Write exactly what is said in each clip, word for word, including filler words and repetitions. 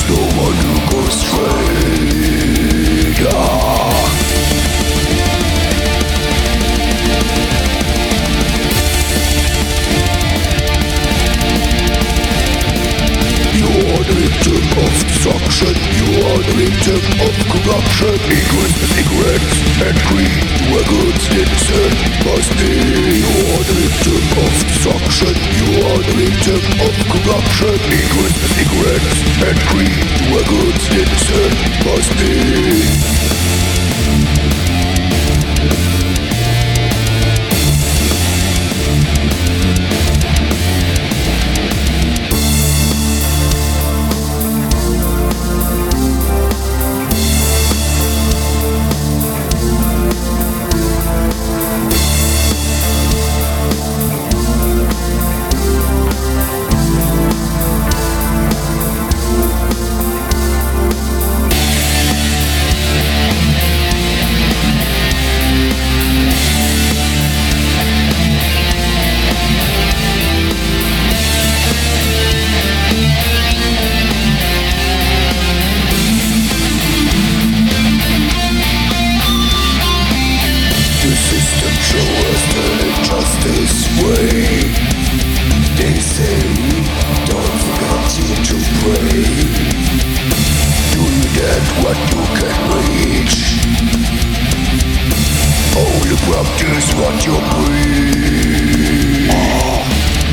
no one who goes straight. Ah. You are the victim of destruction. You are the victim of corruption. Equals with ignorance and greed, where goods innocent must be. You are the victim of destruction. You are the victim of corruption. Equals with ignorance and greed, where goods innocent must be. Practice what you preach. Oh.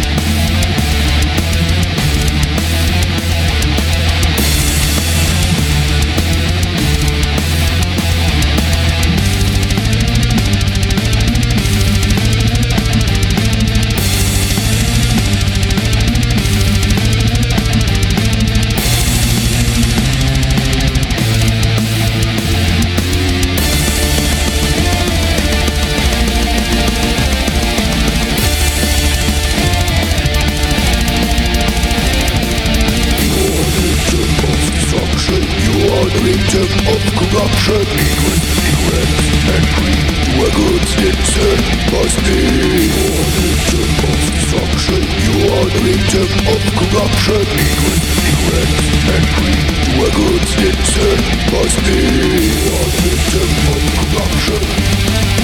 Victim of corruption, equals ignorance and greed, where goods innocent must be. You are the victim of destruction. You are the victim of corruption, equals ignorance and greed, where goods innocent must be. You are the victim of corruption.